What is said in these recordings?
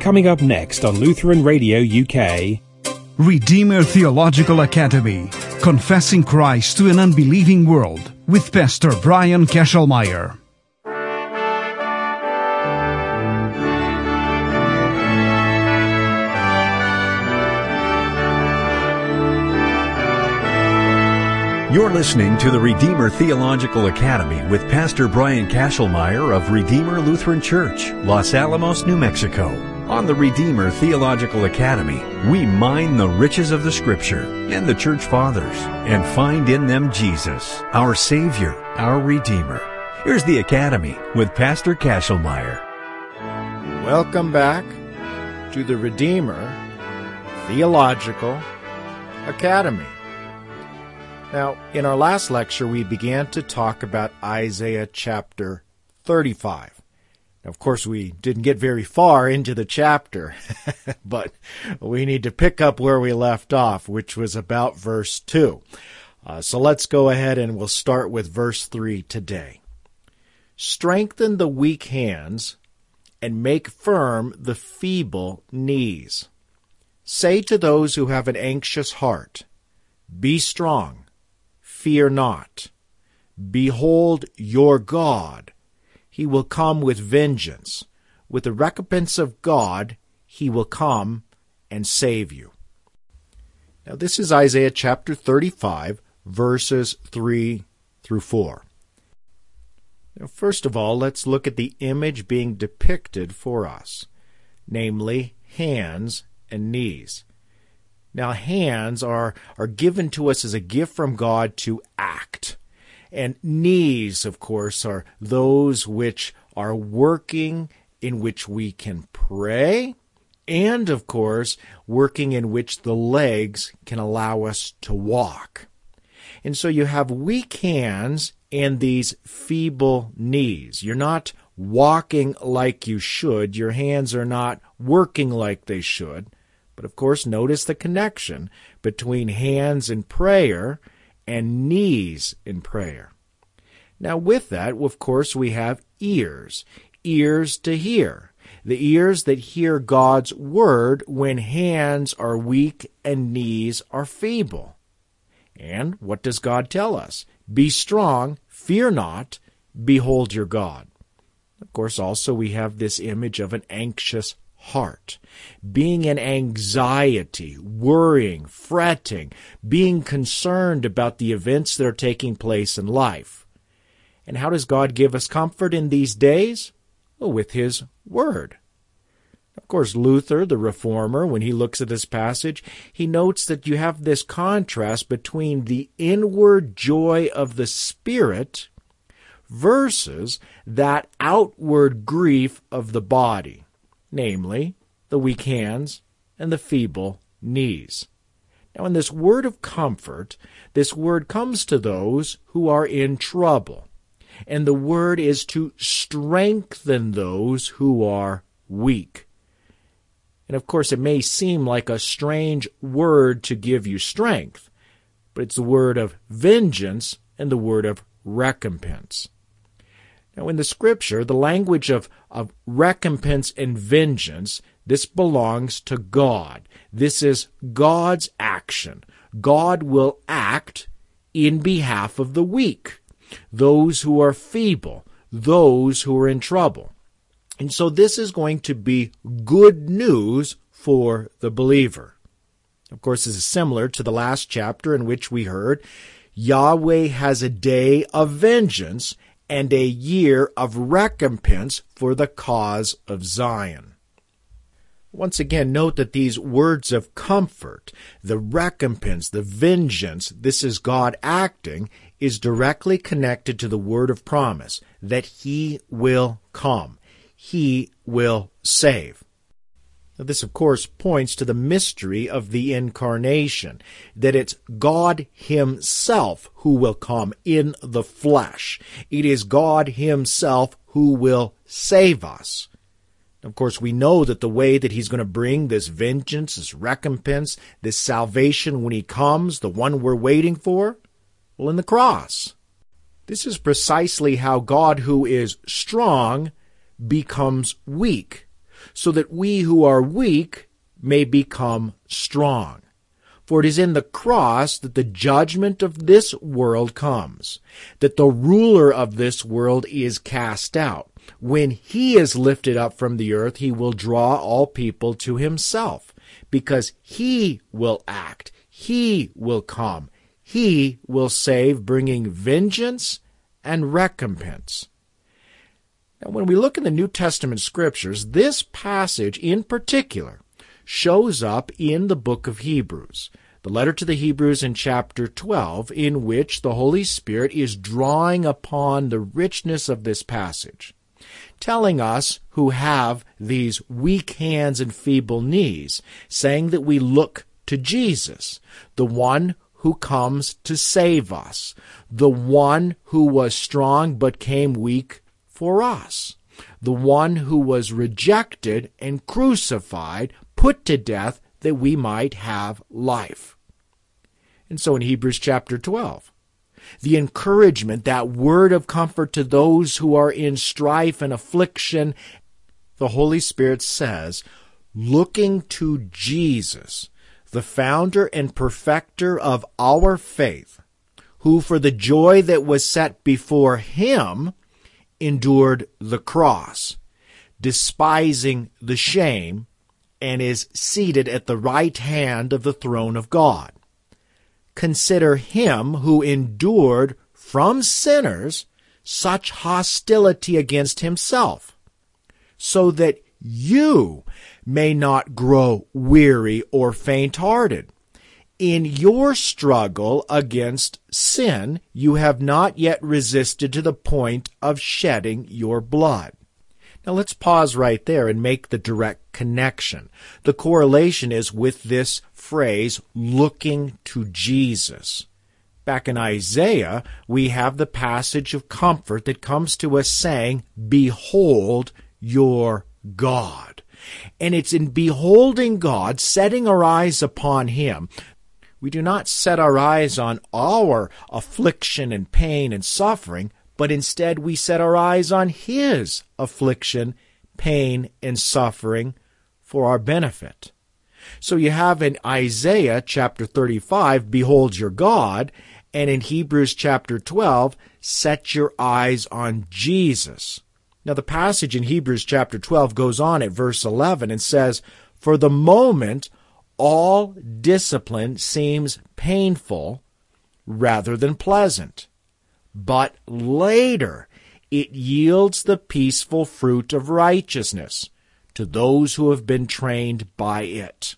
Coming up next on Lutheran Radio UK. Redeemer Theological Academy, Confessing Christ to an Unbelieving World, with Pastor Brian Kesselmeyer. You're listening to the Redeemer Theological Academy with Pastor Brian Kesselmeyer of Redeemer Lutheran Church, Los Alamos, New Mexico. On the Redeemer Theological Academy, we mine the riches of the Scripture and the Church Fathers and find in them Jesus, our Savior, our Redeemer. Here's the Academy with Pastor Kesselmeyer. Welcome back to the Redeemer Theological Academy. Now, in our last lecture, we began to talk about Isaiah chapter 35. Now, of course, we didn't get very far into the chapter, but we need to pick up where we left off, which was about verse 2. So let's go ahead and we'll start with verse 3 today. Strengthen the weak hands and make firm the feeble knees. Say to those who have an anxious heart, be strong. Fear not. Behold your God. He will come with vengeance. With the recompense of God, he will come and save you. Now this is Isaiah chapter 35, verses 3 through 4. Now, first of all, let's look at the image being depicted for us, namely hands and knees. Now, hands are given to us as a gift from God to act. And knees, of course, are those which are working, in which we can pray, and, of course, working in which the legs can allow us to walk. And so you have weak hands and these feeble knees. You're not walking like you should. Your hands are not working like they should. But of course, notice the connection between hands in prayer and knees in prayer. Now with that, of course, we have ears to hear. The ears that hear God's word when hands are weak and knees are feeble. And what does God tell us? Be strong, fear not, behold your God. Of course, also we have this image of an anxious heart, being in anxiety, worrying, fretting, being concerned about the events that are taking place in life. And how does God give us comfort in these days? Well, with His Word. Of course, Luther, the Reformer, when he looks at this passage, he notes that you have this contrast between the inward joy of the Spirit versus that outward grief of the body, namely, the weak hands and the feeble knees. Now, in this word of comfort, this word comes to those who are in trouble, and the word is to strengthen those who are weak. And of course, it may seem like a strange word to give you strength, but it's the word of vengeance and the word of recompense. Now, in the Scripture, the language of recompense and vengeance, this belongs to God. This is God's action. God will act in behalf of the weak, those who are feeble, those who are in trouble. And so this is going to be good news for the believer. Of course, this is similar to the last chapter in which we heard Yahweh has a day of vengeance and a year of recompense for the cause of Zion. Once again, note that these words of comfort, the recompense, the vengeance, this is God acting, is directly connected to the word of promise, that He will come. He will save. Now, this, of course, points to the mystery of the incarnation, that it's God Himself who will come in the flesh. It is God Himself who will save us. Of course, we know that the way that He's going to bring this vengeance, this recompense, this salvation when He comes, the one we're waiting for, well, in the cross. This is precisely how God, who is strong, becomes weak, so that we who are weak may become strong. For it is in the cross that the judgment of this world comes, that the ruler of this world is cast out. When he is lifted up from the earth, he will draw all people to himself, because he will act, he will come, he will save, bringing vengeance and recompense. Now, when we look in the New Testament scriptures, this passage in particular shows up in the book of Hebrews, the letter to the Hebrews in chapter 12, in which the Holy Spirit is drawing upon the richness of this passage, telling us who have these weak hands and feeble knees, saying that we look to Jesus, the one who comes to save us, the one who was strong but came weak for us, the one who was rejected and crucified, put to death, that we might have life. And so in Hebrews chapter 12, the encouragement, that word of comfort to those who are in strife and affliction, the Holy Spirit says, looking to Jesus, the founder and perfecter of our faith, who for the joy that was set before him endured the cross, despising the shame, and is seated at the right hand of the throne of God. Consider him who endured from sinners such hostility against himself, so that you may not grow weary or faint-hearted. In your struggle against sin, you have not yet resisted to the point of shedding your blood. Now let's pause right there and make the direct connection. The correlation is with this phrase, looking to Jesus. Back in Isaiah, we have the passage of comfort that comes to us saying, behold your God. And it's in beholding God, setting our eyes upon him. We do not set our eyes on our affliction and pain and suffering, but instead we set our eyes on his affliction, pain, and suffering for our benefit. So you have in Isaiah chapter 35, behold your God, and in Hebrews chapter 12, set your eyes on Jesus. Now the passage in Hebrews chapter 12 goes on at verse 11 and says, for the moment, all discipline seems painful rather than pleasant. But later it yields the peaceful fruit of righteousness to those who have been trained by it.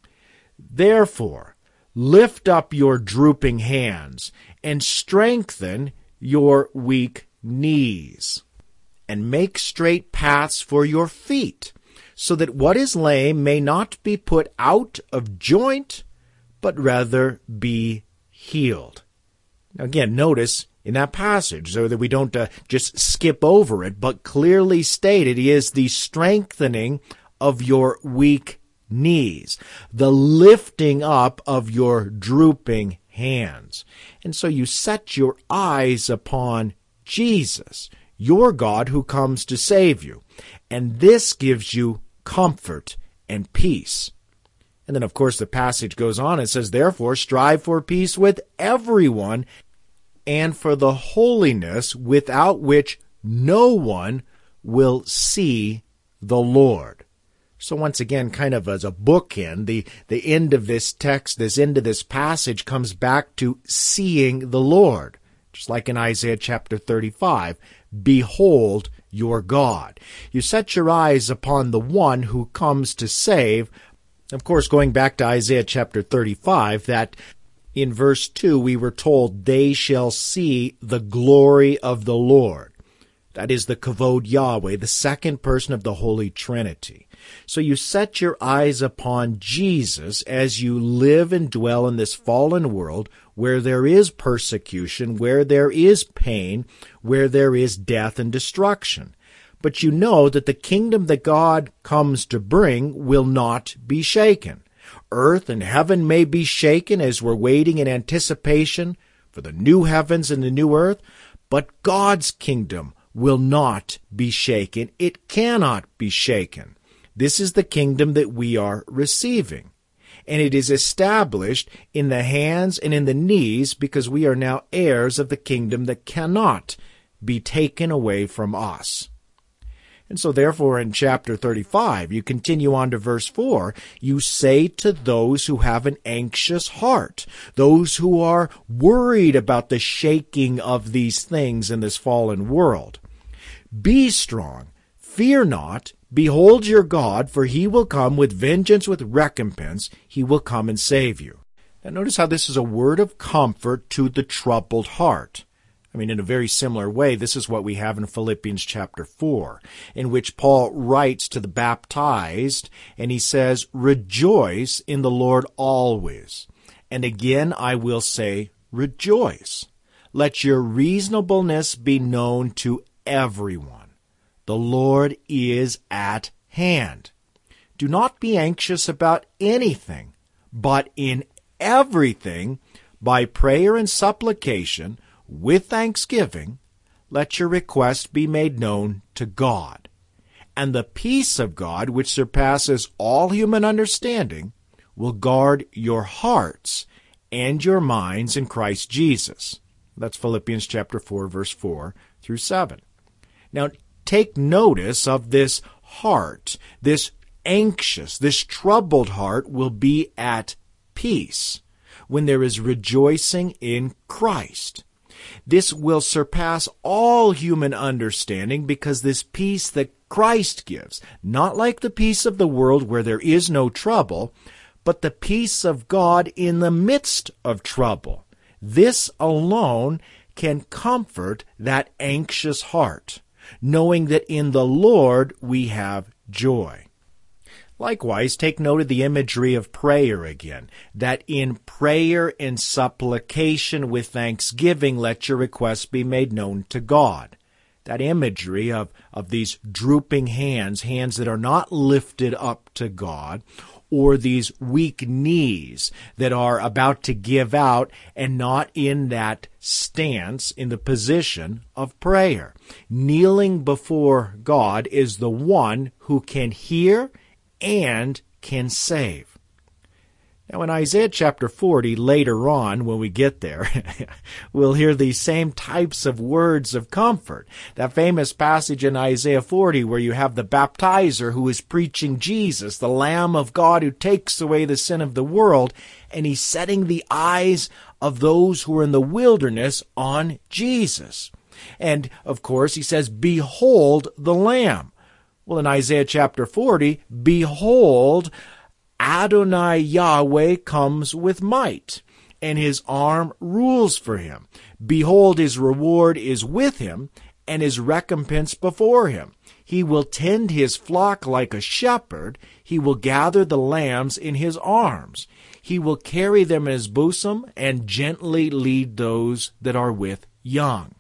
Therefore, lift up your drooping hands and strengthen your weak knees, and make straight paths for your feet, so that what is lame may not be put out of joint, but rather be healed. Now again, notice in that passage, so that we don't just skip over it, but clearly stated is the strengthening of your weak knees, the lifting up of your drooping hands. And so you set your eyes upon Jesus, your God who comes to save you. And this gives you comfort and peace. And then, of course, the passage goes on and says, therefore, strive for peace with everyone and for the holiness without which no one will see the Lord. So once again, kind of as a bookend, the end of this text, this end of this passage comes back to seeing the Lord. Just like in Isaiah chapter 35, behold your God. You set your eyes upon the one who comes to save. Of course, going back to Isaiah chapter 35, that in verse 2 we were told, they shall see the glory of the Lord. That is the Kavod Yahweh, the second person of the Holy Trinity. So you set your eyes upon Jesus as you live and dwell in this fallen world where there is persecution, where there is pain, where there is death and destruction. But you know that the kingdom that God comes to bring will not be shaken. Earth and heaven may be shaken as we're waiting in anticipation for the new heavens and the new earth, but God's kingdom will not be shaken. It cannot be shaken. This is the kingdom that we are receiving. And it is established in the hands and in the knees because we are now heirs of the kingdom that cannot be taken away from us. And so therefore in chapter 35, you continue on to verse 4, you say to those who have an anxious heart, those who are worried about the shaking of these things in this fallen world, be strong, fear not, behold your God, for he will come with vengeance, with recompense, he will come and save you. Now notice how this is a word of comfort to the troubled heart. I mean, in a very similar way, this is what we have in Philippians chapter 4, in which Paul writes to the baptized, and he says, rejoice in the Lord always. And again, I will say, rejoice. Let your reasonableness be known to everyone. The Lord is at hand. Do not be anxious about anything, but in everything, by prayer and supplication, with thanksgiving, let your request be made known to God. And the peace of God, which surpasses all human understanding, will guard your hearts and your minds in Christ Jesus. That's Philippians chapter 4, verse 4 through 7. Now, take notice of this heart. This anxious, this troubled heart will be at peace when there is rejoicing in Christ. This will surpass all human understanding because this peace that Christ gives, not like the peace of the world where there is no trouble, but the peace of God in the midst of trouble. This alone can comfort that anxious heart, knowing that in the Lord we have joy. Likewise, take note of the imagery of prayer again, that in prayer and supplication with thanksgiving, let your requests be made known to God. That imagery of these drooping hands that are not lifted up to God, or these weak knees that are about to give out and not in that stance, in the position of prayer. Kneeling before God is the one who can hear and can save. Now in Isaiah chapter 40, later on, when we get there, we'll hear these same types of words of comfort. That famous passage in Isaiah 40 where you have the baptizer who is preaching Jesus, the Lamb of God who takes away the sin of the world, and he's setting the eyes of those who are in the wilderness on Jesus. And, of course, he says, behold the Lamb. Well, in Isaiah chapter 40, behold, Adonai Yahweh comes with might, and his arm rules for him. Behold, his reward is with him, and his recompense before him. He will tend his flock like a shepherd. He will gather the lambs in his arms. He will carry them in his bosom, and gently lead those that are with young.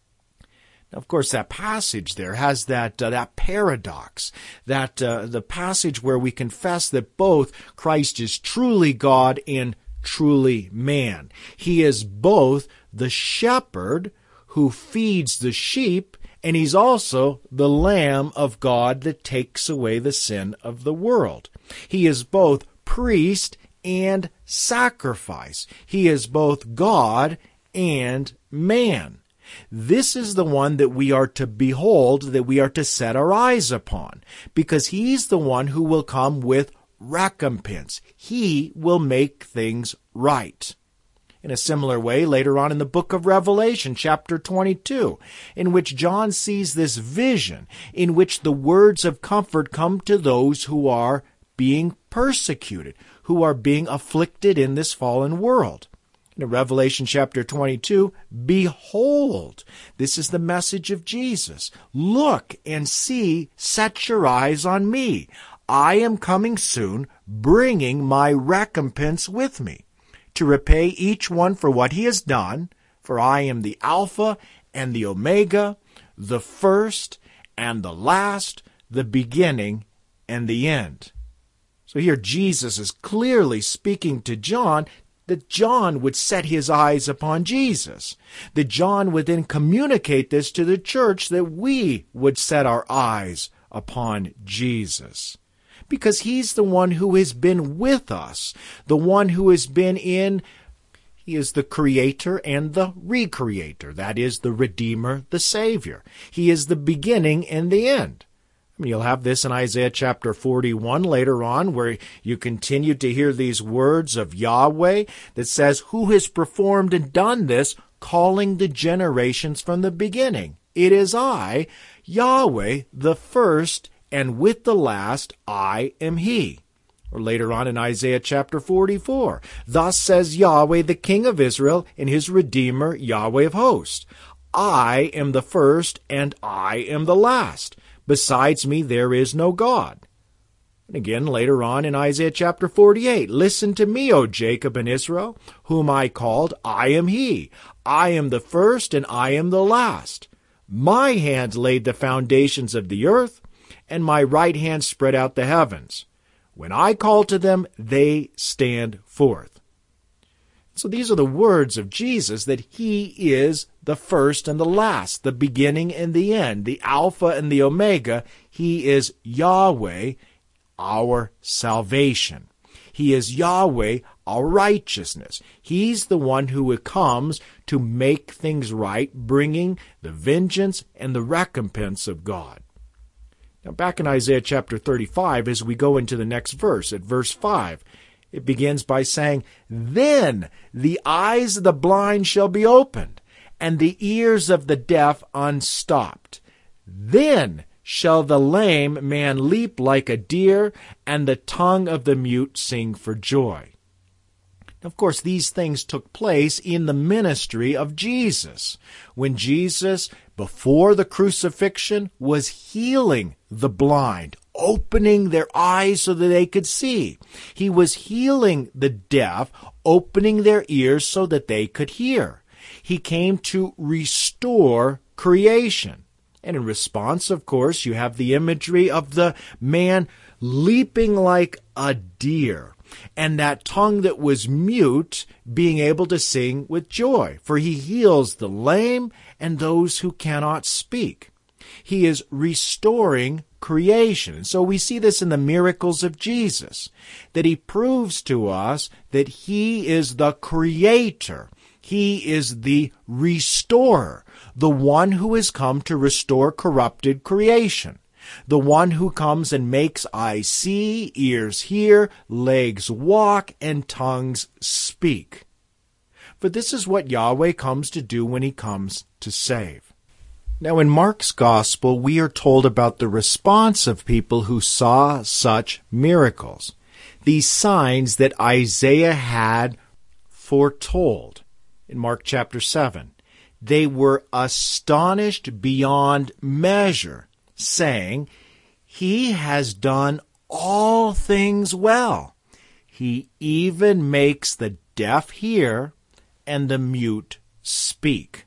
Now, of course, that passage there has that paradox, that the passage where we confess that both Christ is truly God and truly man. He is both the shepherd who feeds the sheep, and he's also the Lamb of God that takes away the sin of the world. He is both priest and sacrifice. He is both God and man. This is the one that we are to behold, that we are to set our eyes upon, because he's the one who will come with recompense. He will make things right. In a similar way, later on in the book of Revelation, chapter 22, in which John sees this vision, in which the words of comfort come to those who are being persecuted, who are being afflicted in this fallen world. In Revelation chapter 22, behold, this is the message of Jesus. Look and see, set your eyes on me. I am coming soon, bringing my recompense with me, to repay each one for what he has done, for I am the Alpha and the Omega, the first and the last, the beginning and the end. So here Jesus is clearly speaking to John, that John would set his eyes upon Jesus, that John would then communicate this to the church, that we would set our eyes upon Jesus. because He's the one who has been with us, the one who has been in. He is the Creator and the Recreator. That is the Redeemer, the Savior. He is the beginning and the end. I mean, you'll have this in Isaiah chapter 41 later on, where you continue to hear these words of Yahweh that says, who has performed and done this, calling the generations from the beginning? It is I, Yahweh, the first, and with the last I am He. Or later on in Isaiah chapter 44, thus says Yahweh, the King of Israel, and His Redeemer, Yahweh of hosts. I am the first, and I am the last. Besides me there is no God. And again later on in Isaiah chapter 48, listen to me, O Jacob and Israel, whom I called, I am He. I am the first, and I am the last. My hand laid the foundations of the earth, and my right hand spread out the heavens. When I call to them, they stand forth. So these are the words of Jesus, that He is the first and the last, the beginning and the end, the Alpha and the Omega. He is Yahweh, our salvation. He is Yahweh, our righteousness. He's the one who comes to make things right, bringing the vengeance and the recompense of God. Now, back in Isaiah chapter 35, as we go into the next verse, at verse 5, it begins by saying, Then the eyes of the blind shall be opened, and the ears of the deaf unstopped. Then shall the lame man leap like a deer, and the tongue of the mute sing for joy. Of course, these things took place in the ministry of Jesus, when Jesus, before the crucifixion, was healing the blind, opening their eyes so that they could see. He was healing the deaf, opening their ears so that they could hear. He came to restore creation. And in response, of course, you have the imagery of the man leaping like a deer, and that tongue that was mute being able to sing with joy, for He heals the lame and those who cannot speak. He is restoring creation. And so we see this in the miracles of Jesus, that He proves to us that He is the Creator. He is the restorer, the one who has come to restore corrupted creation. The one who comes and makes eyes see, ears hear, legs walk, and tongues speak. For this is what Yahweh comes to do when He comes to save. Now in Mark's Gospel, we are told about the response of people who saw such miracles, these signs that Isaiah had foretold. In Mark chapter 7, they were astonished beyond measure, saying, He has done all things well. He even makes the deaf hear and the mute speak.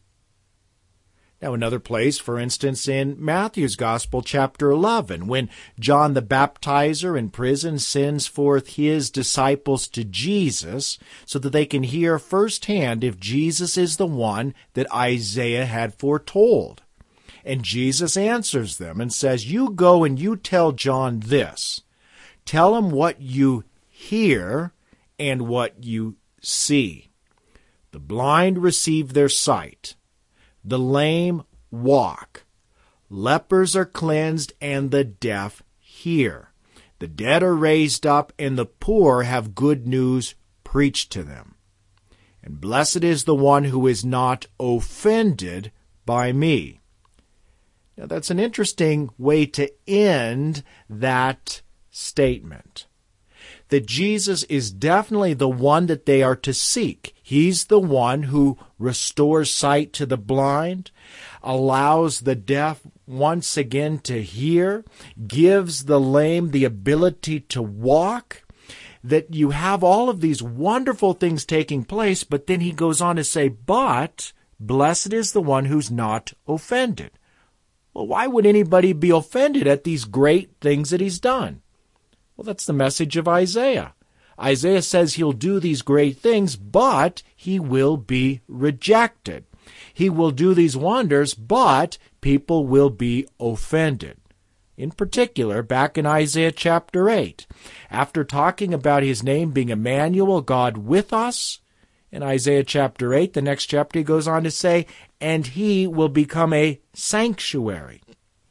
Now, another place, for instance, in Matthew's Gospel, chapter 11, when John the Baptizer in prison sends forth his disciples to Jesus so that they can hear firsthand if Jesus is the one that Isaiah had foretold. And Jesus answers them and says, You go and you tell John this. Tell him what you hear and what you see. The blind receive their sight. The lame walk. Lepers are cleansed, and the deaf hear. The dead are raised up, and the poor have good news preached to them. And blessed is the one who is not offended by me. Now, that's an interesting way to end that statement. That Jesus is definitely the one that they are to seek. He's the one who restores sight to the blind, allows the deaf once again to hear, gives the lame the ability to walk. That you have all of these wonderful things taking place, but then he goes on to say, but blessed is the one who's not offended. Well, why would anybody be offended at these great things that he's done? Well, that's the message of Isaiah. Isaiah says he'll do these great things, but he will be rejected. He will do these wonders, but people will be offended. In particular, back in Isaiah chapter 8, after talking about his name being Emmanuel, God with us, in Isaiah chapter 8, the next chapter, he goes on to say, and he will become a sanctuary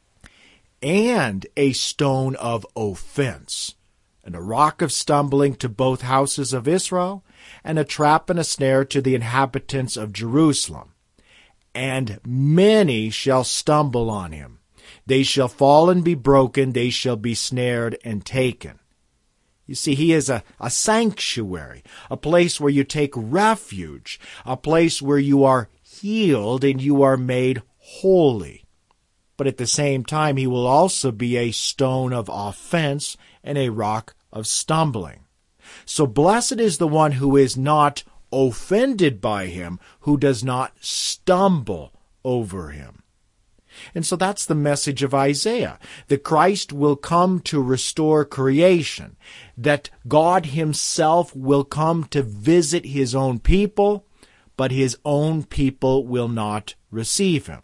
and a stone of offense, and a rock of stumbling to both houses of Israel, and a trap and a snare to the inhabitants of Jerusalem. And many shall stumble on him. They shall fall and be broken, they shall be snared and taken. You see, he is a sanctuary, a place where you take refuge, a place where you are healed and you are made holy. But at the same time, he will also be a stone of offense and a rock of stumbling. So blessed is the one who is not offended by him, who does not stumble over him. And so that's the message of Isaiah, that Christ will come to restore creation, that God himself will come to visit his own people, but his own people will not receive him.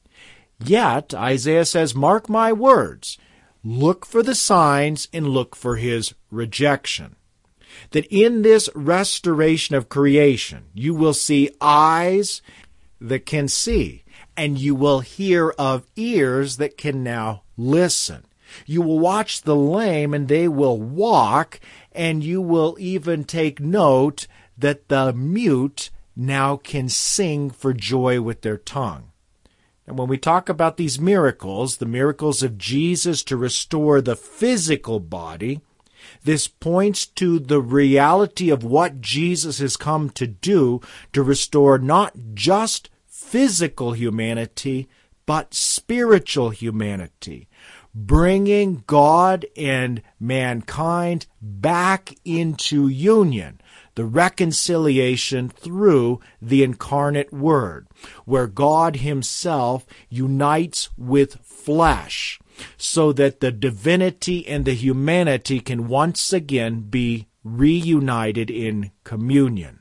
Yet, Isaiah says, mark my words, look for the signs and look for his rejection. That in this restoration of creation, you will see eyes that can see, and you will hear of ears that can now listen. You will watch the lame, and they will walk, and you will even take note that the mute now can sing for joy with their tongue. And when we talk about these miracles, the miracles of Jesus to restore the physical body, this points to the reality of what Jesus has come to do to restore not just physical humanity, but spiritual humanity, bringing God and mankind back into union, the reconciliation through the incarnate Word, where God himself unites with flesh, so that the divinity and the humanity can once again be reunited in communion.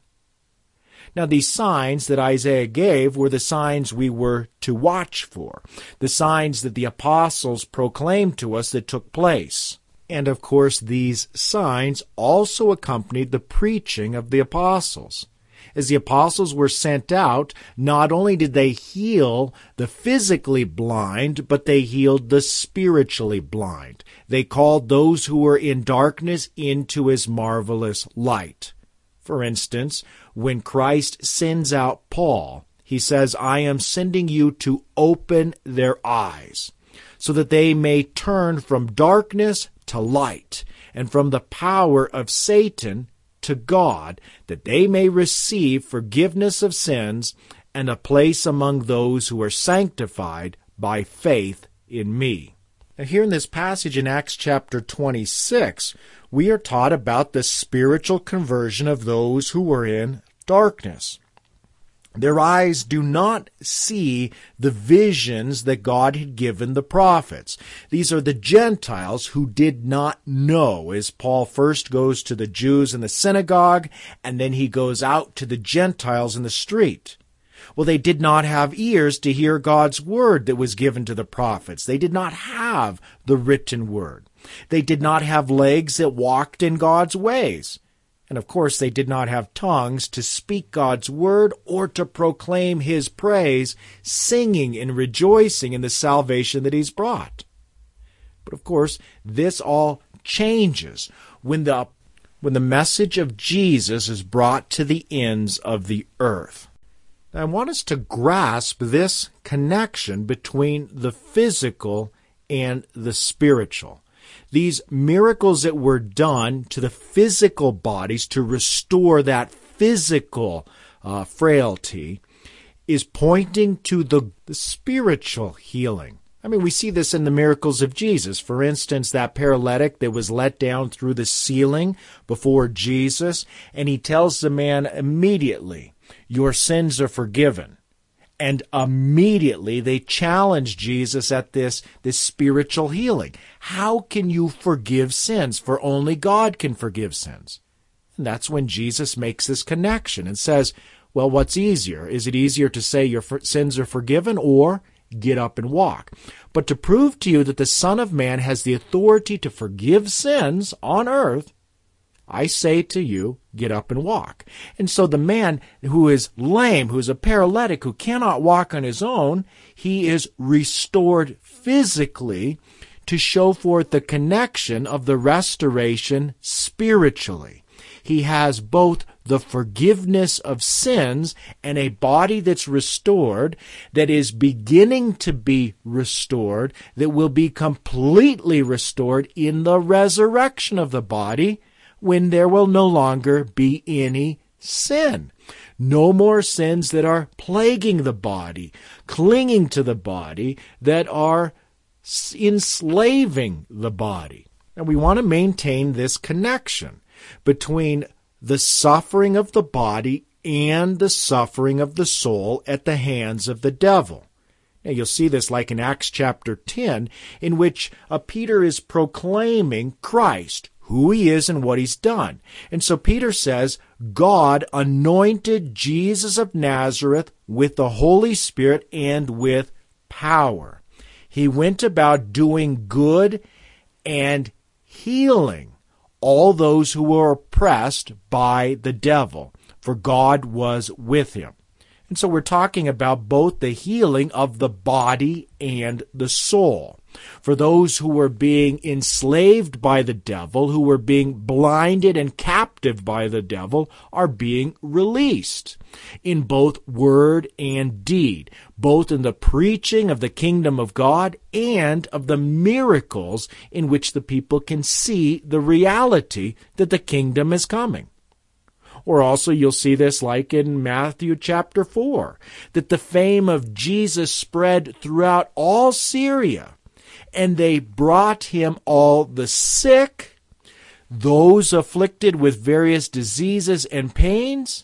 Now, these signs that Isaiah gave were the signs we were to watch for, the signs that the apostles proclaimed to us that took place. And, of course, these signs also accompanied the preaching of the apostles. As the apostles were sent out, not only did they heal the physically blind, but they healed the spiritually blind. They called those who were in darkness into his marvelous light. For instance, when Christ sends out Paul, he says, I am sending you to open their eyes, so that they may turn from darkness to light, and from the power of Satan to God, that they may receive forgiveness of sins and a place among those who are sanctified by faith in me. Now, here in this passage in Acts chapter 26, we are taught about the spiritual conversion of those who were in darkness. Their eyes do not see the visions that God had given the prophets. These are the Gentiles who did not know, as Paul first goes to the Jews in the synagogue, and then he goes out to the Gentiles in the street. Well, they did not have ears to hear God's word that was given to the prophets. They did not have the written word. They did not have legs that walked in God's ways. And of course, they did not have tongues to speak God's word or to proclaim his praise, singing and rejoicing in the salvation that he's brought. But of course, this all changes when the message of Jesus is brought to the ends of the earth. Now, I want us to grasp this connection between the physical and the spiritual. These miracles that were done to the physical bodies to restore that physical frailty is pointing to the spiritual healing. I mean, we see this in the miracles of Jesus. For instance, that paralytic that was let down through the ceiling before Jesus, and he tells the man immediately, your sins are forgiven. And immediately they challenge Jesus at this spiritual healing. How can you forgive sins? For only God can forgive sins. And that's when Jesus makes this connection and says, well, what's easier? Is it easier to say your sins are forgiven, or get up and walk. But to prove to you that the Son of Man has the authority to forgive sins on earth, I say to you, get up and walk. And so the man who is lame, who is a paralytic, who cannot walk on his own, he is restored physically to show forth the connection of the restoration spiritually. He has both the forgiveness of sins and a body that's restored, that is beginning to be restored, that will be completely restored in the resurrection of the body, when there will no longer be any sin. No more sins that are plaguing the body, clinging to the body, that are enslaving the body. And we want to maintain this connection between the suffering of the body and the suffering of the soul at the hands of the devil. Now, you'll see this like in Acts chapter 10, in which Peter is proclaiming Christ, who he is and what he's done. And so Peter says, God anointed Jesus of Nazareth with the Holy Spirit and with power. He went about doing good and healing all those who were oppressed by the devil, for God was with him. And so we're talking about both the healing of the body and the soul. For those who were being enslaved by the devil, who were being blinded and captive by the devil, are being released in both word and deed, both in the preaching of the kingdom of God and of the miracles in which the people can see the reality that the kingdom is coming. Or also you'll see this like in Matthew chapter 4, that the fame of Jesus spread throughout all Syria, and they brought him all the sick, those afflicted with various diseases and pains,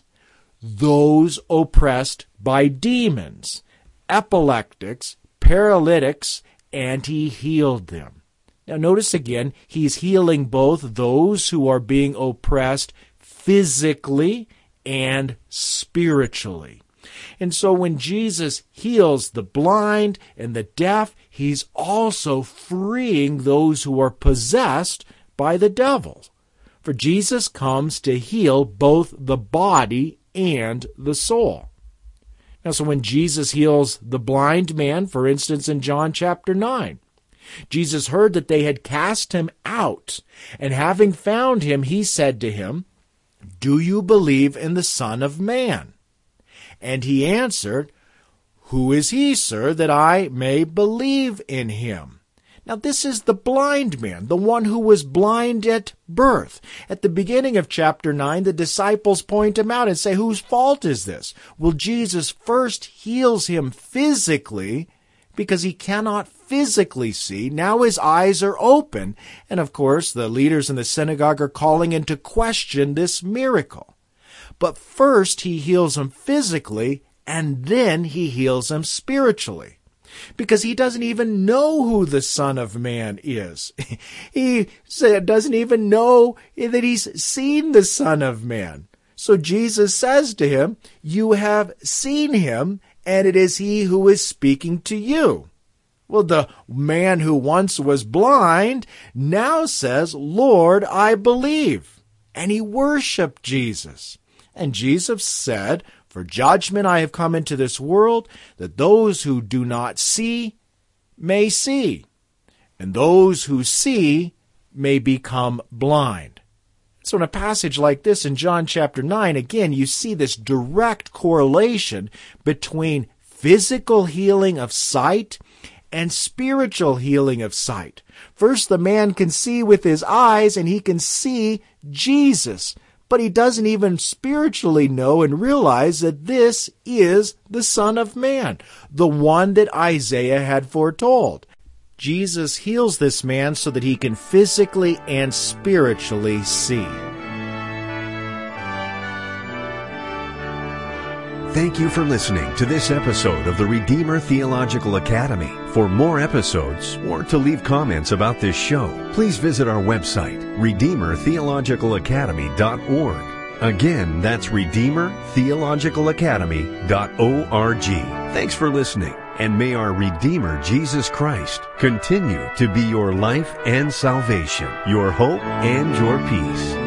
those oppressed by demons, epileptics, paralytics, and he healed them. Now notice again, he's healing both those who are being oppressed physically and spiritually. And so when Jesus heals the blind and the deaf, he's also freeing those who are possessed by the devil. For Jesus comes to heal both the body and the soul. Now, so when Jesus heals the blind man, for instance, in John chapter 9, Jesus heard that they had cast him out, and having found him, he said to him, "Do you believe in the Son of Man?" And he answered, "Who is he, sir, that I may believe in him?" Now this is the blind man, the one who was blind at birth. At the beginning of chapter 9, the disciples point him out and say, whose fault is this? Well, Jesus first heals him physically because he cannot physically see. Now his eyes are open. And of course, the leaders in the synagogue are calling into question this miracle. But first he heals him physically, and then he heals him spiritually. Because he doesn't even know who the Son of Man is. He doesn't even know that he's seen the Son of Man. So Jesus says to him, "You have seen him, and it is he who is speaking to you." Well, the man who once was blind now says, "Lord, I believe." And he worshiped Jesus. And Jesus said, "For judgment I have come into this world, that those who do not see may see, and those who see may become blind." So in a passage like this in John chapter 9, again, you see this direct correlation between physical healing of sight and spiritual healing of sight. First, the man can see with his eyes, and he can see Jesus. But he doesn't even spiritually know and realize that this is the Son of Man, the one that Isaiah had foretold. Jesus heals this man so that he can physically and spiritually see. Thank you for listening to this episode of the Redeemer Theological Academy. For more episodes or to leave comments about this show, please visit our website, RedeemerTheologicalAcademy.org. Again, that's RedeemerTheologicalAcademy.org. Thanks for listening, And may our Redeemer, Jesus Christ, continue to be your life and salvation, your hope and your peace.